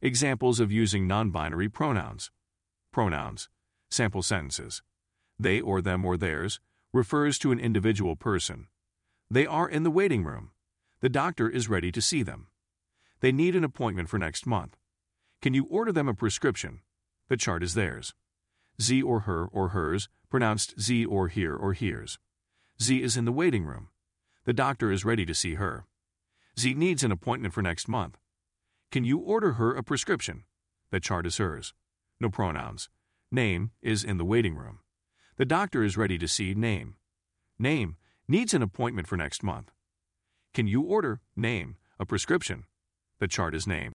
Examples of using non-binary pronouns. Pronouns. Sample sentences. They or them or theirs refers to an individual person. They are in the waiting room. The doctor is ready to see them. They need an appointment for next month. Can you order them a prescription? The chart is theirs. Z or her or hers, pronounced Z or here or hears. Z is in the waiting room. The doctor is ready to see her. Z needs an appointment for next month. Can you order her a prescription? The chart is hers. No pronouns. Name is in the waiting room. The doctor is ready to see Name. Name needs an appointment for next month. Can you order Name a prescription? The chart is Name.